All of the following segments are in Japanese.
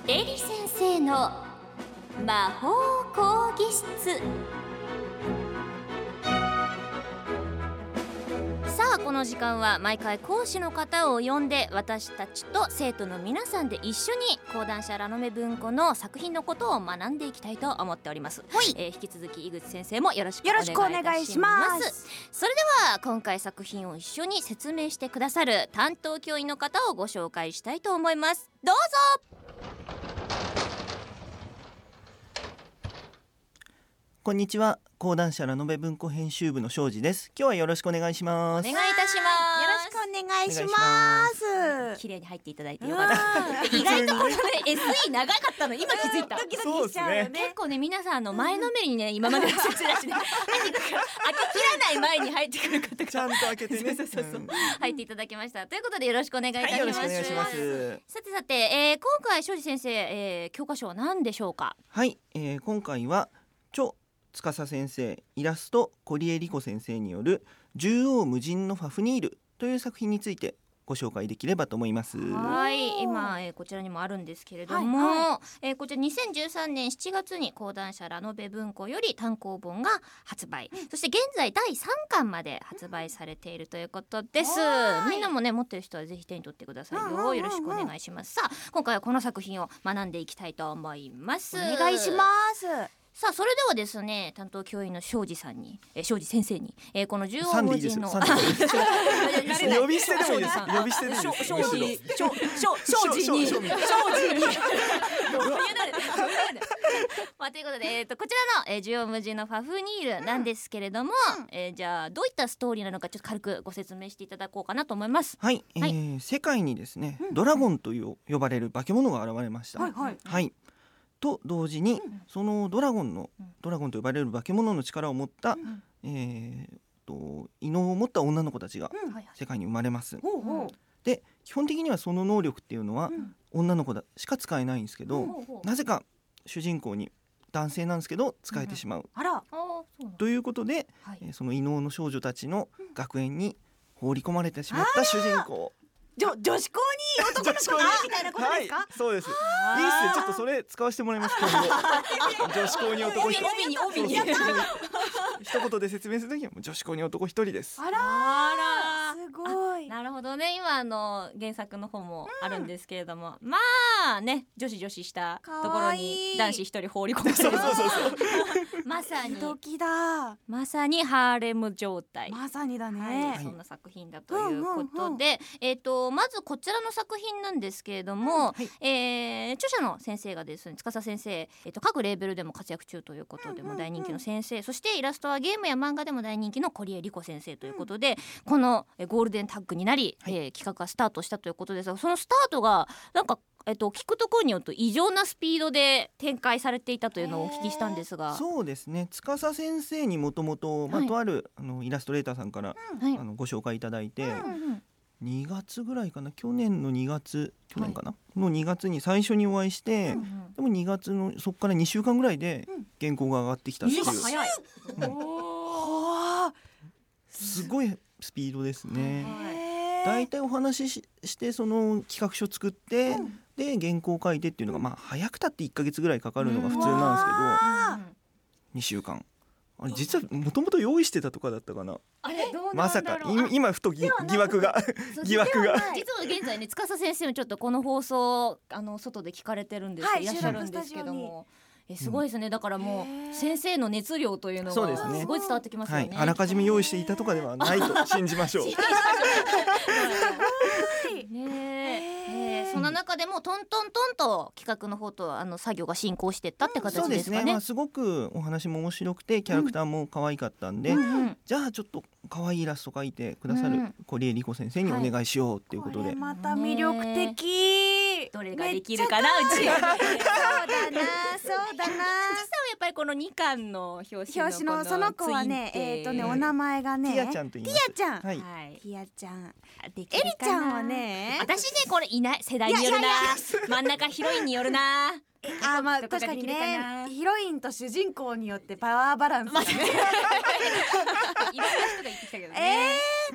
エリ先生の魔法講義室。さあ、この時間は毎回講師の方を呼んで、私たちと生徒の皆さんで一緒に講談社ラノベ文庫の作品のことを学んでいきたいと思っております。引き続き井口先生もよろしくお願いいたします。それでは今回作品を一緒に説明してくださる担当教員の方をご紹介したいと思います。どうぞ。 こんにちは、講談社ラノベ文庫編集部の庄司です。今日はよろしくお願いします。 お願いいたします。 よろしくお願いします。 綺麗に入っていただいてよかった。意外とこのね SE 長かったの今気づいた。 ドキドキしちゃうよね。 結構ね、皆さん前のめりにね、今までの説明だしね、入ってくるから開けきらない前に入ってくる方がちゃんと開けてねそう入っていただきました。ということでよろしくお願いいたします。 はい、よろしくお願いします。 さて、今回庄司先生、教科書は何でしょうか？ はい、今回は著司先生、イラスト堀江理子先生による縦横無尽のファフニールという作品についてご紹介できればと思います。 はい、今、こちらにもあるんですけれども、こちら2013年7月に講談社ラノベ文庫より単行本が発売、そして現在第3巻まで発売されているということです。みんなもね、持ってる人はぜひ手に取ってくださいよ。よろしくお願いします。さあ、今回はこの作品を学んでいきたいと思います。 お願いします。 さあ、それではですね、担当教員の庄司さんに、庄司先生に、この縦横無尽の呼び捨てでもいいです。呼び捨てでもいいです。 庄司にまあ、ということで、こちらの、縦横無尽のファフニールなんですけれども、じゃあどういったストーリーなのかちょっと軽くご説明していただこうかなと思います。 はい、世界にですね、ドラゴンと呼ばれる化け物が現れました。はいと同時に、そのドラゴンと呼ばれる化け物の力を持った、異能を持った女の子たちが世界に生まれます。で、基本的にはその能力っていうのは、女の子しか使えないんですけど、なぜか主人公に男性なんですけど使えてしまう、ということで、その異能の少女たちの学園に放り込まれてしまった主人公。 女子校に男の子がみたいなことですか？ はい、そうです。いいっすね。ちょっとそれ使わせてもらいます。今後女子校に男一人。 帯に一言で説明するときは女子校に男一人です。 あらすごい。 なるほどね。今原作の方もあるんですけれども、まあね、女子したところに男子一人放り込む。 そうまさにドキだ。 まさにハーレム状態。 まさにだね。 そんな作品だということで、まずこちらの作品なんですけれども、著者の先生がですね、司先生、各レーベルでも活躍中ということでも大人気の先生、そしてイラストはゲームや漫画でも大人気の堀江理子先生ということで、このゴールデンタッグになり、企画がスタートしたということですが、そのスタートがなんか聞くところによると異常なスピードで展開されていたというのをお聞きしたんですが。 そうですね、司先生にもともととあるイラストレーターさんから、ご紹介いただいて、2月ぐらいかな、去年の2月の2月に最初にお会いして、でも2月のそこから2週間ぐらいで原稿が上がってきたっていう、 早い、 すごいスピードですね。だいたいお話ししてその企画書作って、で原稿書いてっていうのが、早くたって1ヶ月ぐらいかかるのが普通なんですけど、2週間。実はもともと用意してたとかだったかな。まさか今ふと疑惑が実は現在ね、司先生もちょっとこの放送外で聞かれてるんですけど、いらっしゃるんですけども、すごいですね。だからもう先生の熱量というのがすごい伝わってきますよね。 あらかじめ用意していたとかではないと信じましょう。 その中でもトントントンと企画の方と作業が進行してったって形ですかね。 そうですね。すごくお話も面白くてキャラクターも可愛かったんで、じゃあちょっと可愛いイラスト描いてくださる堀江理子先生にお願いしようっていうことで、 また魅力的。 どれができるかな、うち。そうだな。 実はやっぱりこの2巻の表紙のその子はね、お名前がね、 ティアちゃんと言います。 ティアちゃん。 はい。 ティアちゃん。エリちゃんはね、 私ね、これいない、世代によるな。真ん中ヒロインによるな。 確かにね、ヒロインと主人公によってパワーバランスがね。 いろんな人が言ってきたけどね。 エリち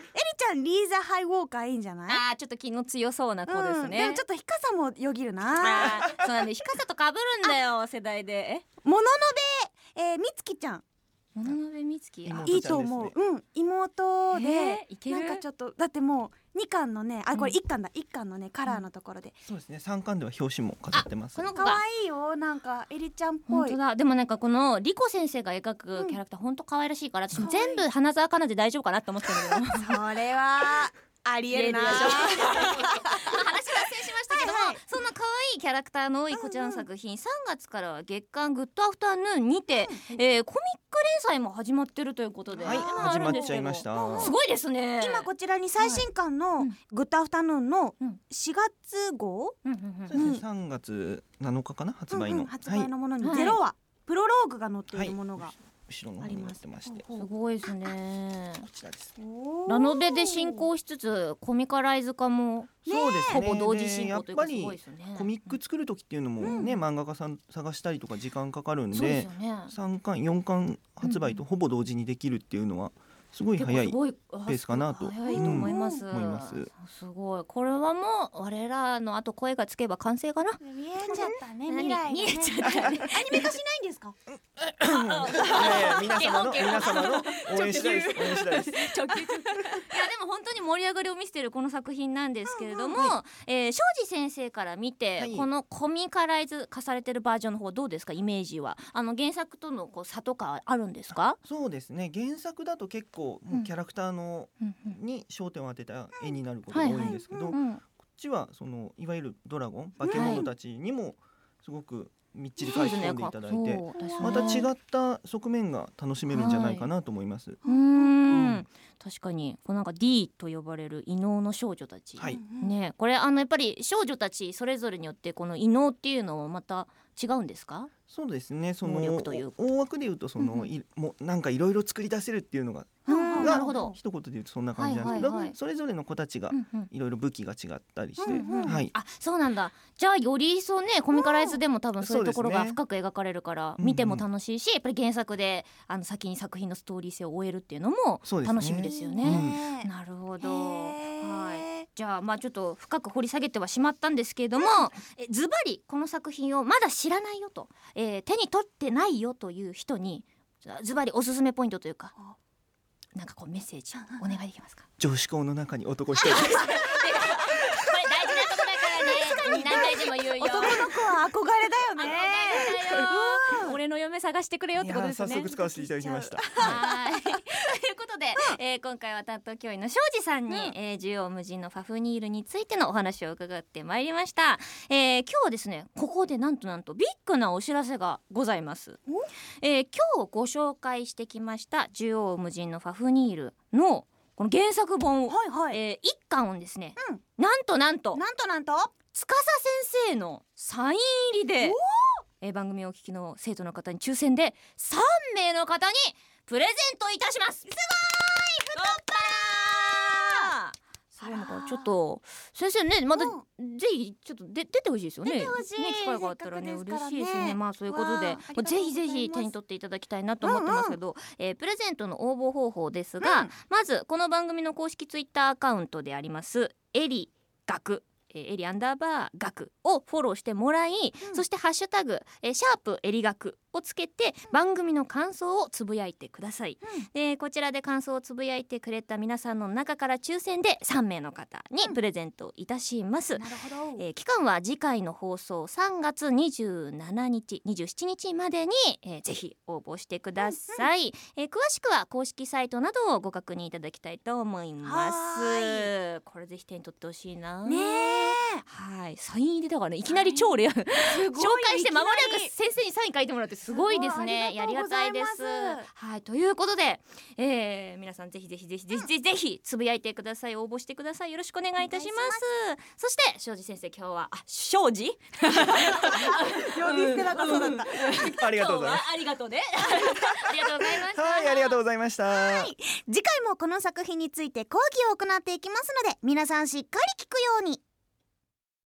んリーザハイウォーカーいいんじゃない？ ちょっと気の強そうな子ですね。 でもちょっとひかさもよぎるな。 そうなんで、ひかさと被るんだよ世代で。 もののべみつきちゃん。 もののべみつき、 いいと思う。妹でいける。 なんかちょっとだってもう2巻のね、これ1巻だ、1巻のねカラーのところで、 そうですね、3巻では表紙も飾ってます。 この子可愛いよ、なんかエリちゃんっぽい。 本当だ。でもなんかこのリコ先生が描くキャラクター本当可愛らしいから、私も全部花澤香菜で大丈夫かなって思ってるんだけど。 それはありえるな。 話脱線しましたけども、そんな可愛いキャラクターの多いこちらの作品、3月からは月刊グッドアフタヌーンにて、コミック連載も始まってるということで、 はい、始まっちゃいました。 すごいですね。 今こちらに最新刊のグッドアフタヌーンの4月号、 そうですね、3月7日かな、発売のものに0話プロローグが載っているものが後ろの方に載ってまして、 すごいですね。 こちらです。 ラノベで進行しつつコミカライズ化もそうですね、 ほぼ同時進行というか、すごいですね。 コミック作る時っていうのもね、漫画家さん探したりとか時間かかるんで、3巻4巻発売とほぼ同時にできるっていうのはすごい早いペースかなと。 早いと思います。すごい。これはもう我らのあと声がつけば完成かな。 見えちゃったね、未来見えちゃったね。 アニメ化しないんですか？ 皆様の応援したいです。応援したいです。いやでも本当に盛り上がりを見せているこの作品なんですけれども、庄司先生から見て、このコミカライズ化されてるバージョンの方どうですか？イメージは原作との差とかあるんですか？ そうですね、原作だと結構キャラクターのに焦点を当てた絵になることが多いんですけど、こっちはそのいわゆるドラゴン化け物たちにもすごくみっちり書き込んでいただいて、また違った側面が楽しめるんじゃないかなと思います。 確かにこのなんか D と呼ばれる異能の少女たち、ね、これやっぱり少女たちそれぞれによってこの異能っていうのはまた違うんですか？ そうですね、その大枠で言うともうなんかいろいろ作り出せるっていうのがなるほど、 一言で言うとそんな感じなんですけど、それぞれの子たちがいろいろ武器が違ったりして、 そうなんだ。じゃあより一層ねコミカライズでも多分そういうところが深く描かれるから見ても楽しいし、やっぱり原作で先に作品のストーリー性を終えるっていうのも楽しみですよね。なるほど。じゃあちょっと深く掘り下げてはしまったんですけれども、ズバリこの作品をまだ知らないよと、手に取ってないよという人にズバリおすすめポイントというか、なんかこうメッセージお願いできますか？ 女子校の中に男一人です。 これ大事なとこだからね。何回でも言うよ。 男の子は憧れだよね。 俺の嫁探してくれよってことですね。 早速使わせていただきました。 ということで、今回は担当教員の庄司さんに、縦横無尽のファフニールについてのお話を伺ってまいりました。今日はですね、ここでなんとビッグなお知らせがございます。今日ご紹介してきました縦横無尽のファフニールのこの原作本を、1巻をですね、なんと司先生のサイン入りで、番組をお聞きの生徒の方に抽選で3名の方にプレゼントいたします。すごい太っ腹。そうなんかちょっと先生ね、またぜひちょっと出てほしいですよね。機会があったらね嬉しいですね。そういうことでぜひぜひ手に取っていただきたいなと思ってますけど、プレゼントの応募方法ですが、まずこの番組の公式ツイッターアカウントでありますエリ学エリ_学をフォローしてもらい、そしてハッシュタグシャープエリ学をつけて番組の感想をつぶやいてください。でこちらで感想をつぶやいてくれた皆さんの中から抽選で3名の方にプレゼントいたします。期間は次回の放送3月27日27日までに、ぜひ応募してください。詳しくは公式サイトなどをご確認いただきたいと思います。これぜひ手に取ってほしいな。サイン入りだからね、いきなり超レア紹介して間もなく先生にサイン書いてもらってすごいですね。ありがたいです。ということで、皆さんぜひぜひつぶやいてください。応募してください。よろしくお願いいたします。そして庄司先生、今日は庄司呼び捨てだったそうだった。 ありがとうございます。 ありがとうね。ありがとうございました。 ありがとうございました。 次回もこの作品について講義を行っていきますので、皆さんしっかり聞くように。